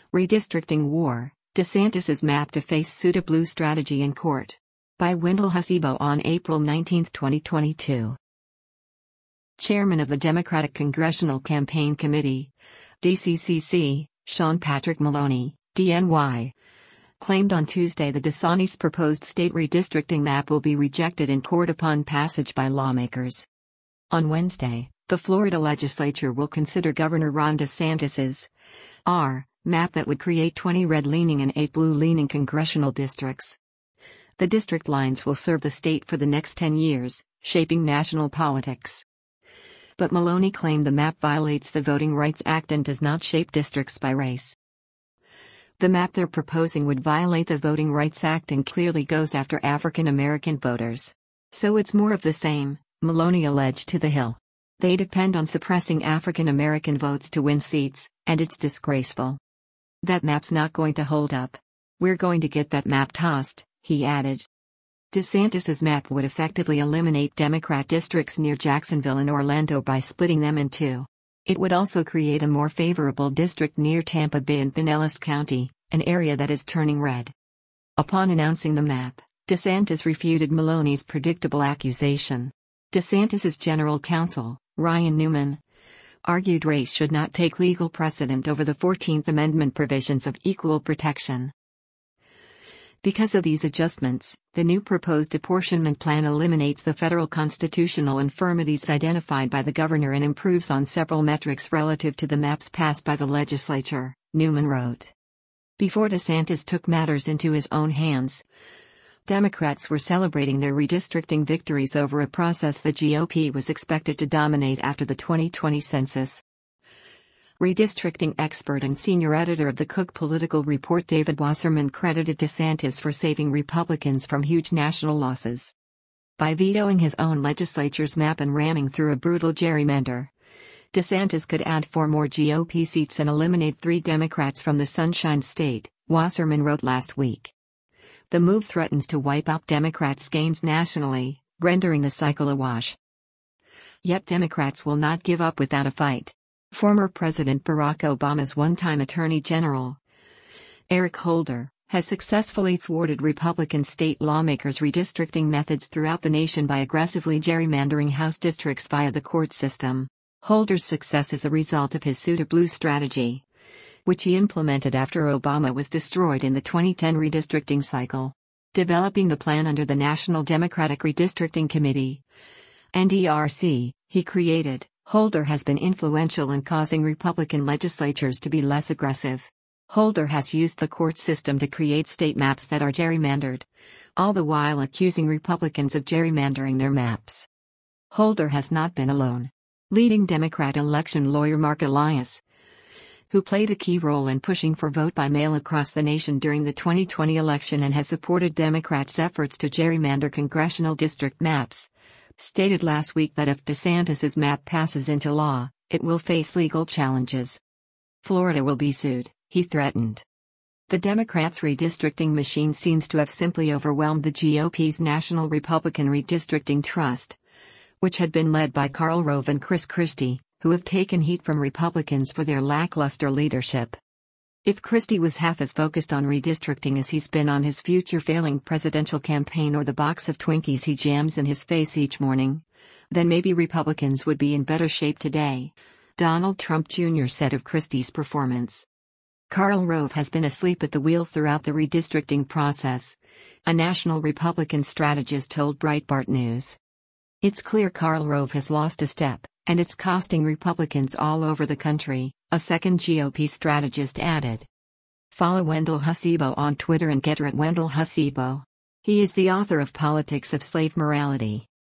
Redistricting War, DeSantis's Map to Face SUTA Blue Strategy in Court. By Wendell Hasibo on April 19, 2022. Chairman of the Democratic Congressional Campaign Committee, DCCC, Sean Patrick Maloney, DNY, claimed on Tuesday that DeSantis' proposed state redistricting map will be rejected in court upon passage by lawmakers. On Wednesday, the Florida legislature will consider Governor Ron DeSantis's map that would create 20 red-leaning and 8 blue-leaning congressional districts. The district lines will serve the state for the next 10 years, shaping national politics. But Maloney claimed the map violates the Voting Rights Act and does not shape districts by race. The map they're proposing would violate the Voting Rights Act and clearly goes after African American voters. So it's more of the same, Maloney alleged to The Hill. They depend on suppressing African American votes to win seats, and it's disgraceful. That map's not going to hold up. We're going to get that map tossed, he added. DeSantis's map would effectively eliminate Democrat districts near Jacksonville and Orlando by splitting them in two. It would also create a more favorable district near Tampa Bay and Pinellas County, an area that is turning red. Upon announcing the map, DeSantis refuted Maloney's predictable accusation. DeSantis's general counsel, Ryan Newman, argued race should not take legal precedent over the 14th Amendment provisions of equal protection. Because of these adjustments, the new proposed apportionment plan eliminates the federal constitutional infirmities identified by the governor and improves on several metrics relative to the maps passed by the legislature, Newman wrote. Before DeSantis took matters into his own hands, Democrats were celebrating their redistricting victories over a process the GOP was expected to dominate after the 2020 census. Redistricting expert and senior editor of the Cook Political Report David Wasserman credited DeSantis for saving Republicans from huge national losses. By vetoing his own legislature's map and ramming through a brutal gerrymander, DeSantis could add 4 more GOP seats and eliminate 3 Democrats from the Sunshine State, Wasserman wrote last week. The move threatens to wipe out Democrats' gains nationally, rendering the cycle a wash. Yet Democrats will not give up without a fight. Former President Barack Obama's one-time Attorney General, Eric Holder, has successfully thwarted Republican state lawmakers' redistricting methods throughout the nation by aggressively gerrymandering House districts via the court system. Holder's success is a result of his SUTA Blue strategy, which he implemented after Obama was destroyed in the 2010 redistricting cycle. Developing the plan under the National Democratic Redistricting Committee, NDRC, he created, Holder has been influential in causing Republican legislatures to be less aggressive. Holder has used the court system to create state maps that are gerrymandered, all the while accusing Republicans of gerrymandering their maps. Holder has not been alone. Leading Democrat election lawyer Mark Elias, who played a key role in pushing for vote by mail across the nation during the 2020 election and has supported Democrats' efforts to gerrymander congressional district maps, stated last week that if DeSantis's map passes into law, it will face legal challenges. Florida will be sued, he threatened. The Democrats' redistricting machine seems to have simply overwhelmed the GOP's National Republican Redistricting Trust, which had been led by Karl Rove and Chris Christie, who have taken heat from Republicans for their lackluster leadership. If Christie was half as focused on redistricting as he's been on his future failing presidential campaign or the box of Twinkies he jams in his face each morning, then maybe Republicans would be in better shape today, Donald Trump Jr. said of Christie's performance. Karl Rove has been asleep at the wheel throughout the redistricting process, a national Republican strategist told Breitbart News. It's clear Karl Rove has lost a step, and it's costing Republicans all over the country, a second GOP strategist added. Follow Wendell Hasibo on Twitter and get her at Wendell Hasibo. He is the author of Politics of Slave Morality.